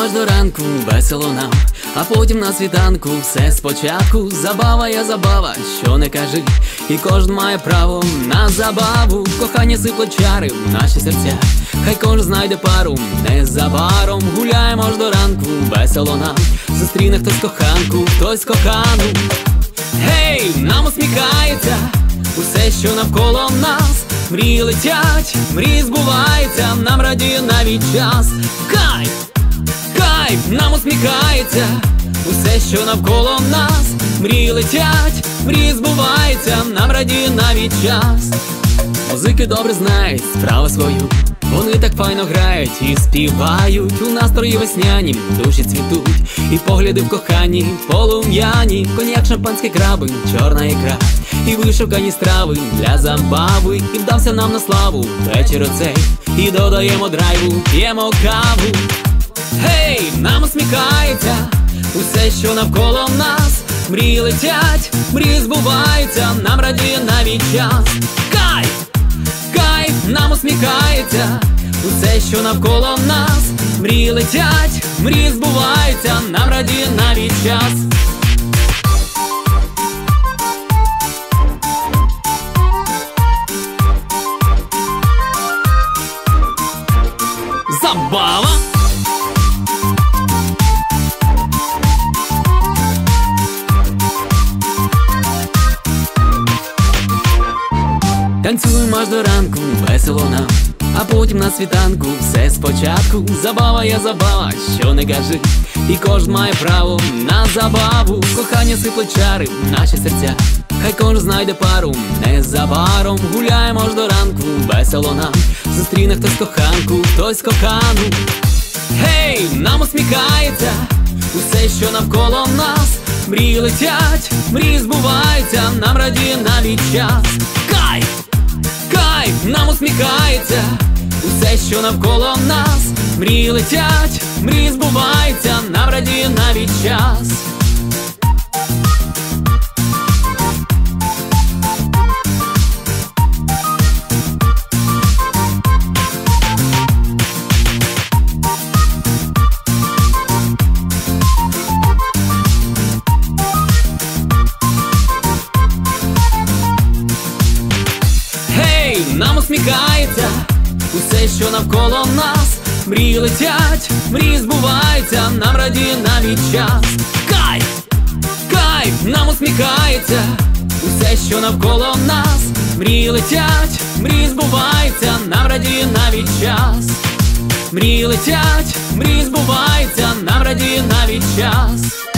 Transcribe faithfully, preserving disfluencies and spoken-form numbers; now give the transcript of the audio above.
аж до ранку, весело нам, а потім на світанку все спочатку. Забава я забава, що не кажи, і кожен має право на забаву. Кохання сипле чари в наші серця, хай кожен знайде пару незабаром. Гуляємо аж до ранку, весело нам, зустріне хтось коханку, хтось кохану. Гей, нам усміхається усе, що навколо нас. Мрії летять, мрії збуваються, нам радіє навіть час. Кайф, кайф, нам усміхається усе, що навколо нас. Мрії летять, мрії збуваються, нам радіє навіть час. Музики добре знають справу свою, вони так файно грають і співають. У настрої весняні душі цвітуть, і погляди в коханні полум'яні. Коньяк, шампанське, краби, чорна ікра і вишукані страви для забави. І вдався нам на славу вечір оцей, і додаємо драйву, п'ємо каву. Гей, нам усміхається усе, що навколо нас. Мрії летять, мрії збуваються, нам радіє навіть час. Кайф, кайф, нам усміхається усе, що навколо нас. Мрії летять, мрії збуваються, нам радіє навіть час. Забава! Танцюємо аж до ранку, весело нам, а потім на світанку все спочатку. Забава я забава, що не кажи, і кожен має право на забаву. Кохання сипле чари в наші серця, хай кожен знайде пару незабаром. Гуляємо аж до ранку, весело нам, зустріне хтось коханку, хтось кохану. Гей, нам усміхається усе, що навколо нас. Мрії летять, мрії збуваються, нам радіє навіть час. Кайф, кайф, нам усміхається усе, що навколо нас. Мрії летять, мрії збуваються, нам радіє навіть час. Нам усміхається усе, що навколо нас. Мрії летять, мрії збуваються, нам радіє навіть час. Кайф, кайф, нам усміхається усе, що навколо нас. Мрії летять, мрії збуваються, нам радіє навіть час. Мрії летять, мрії збуваються, нам радіє навіть час.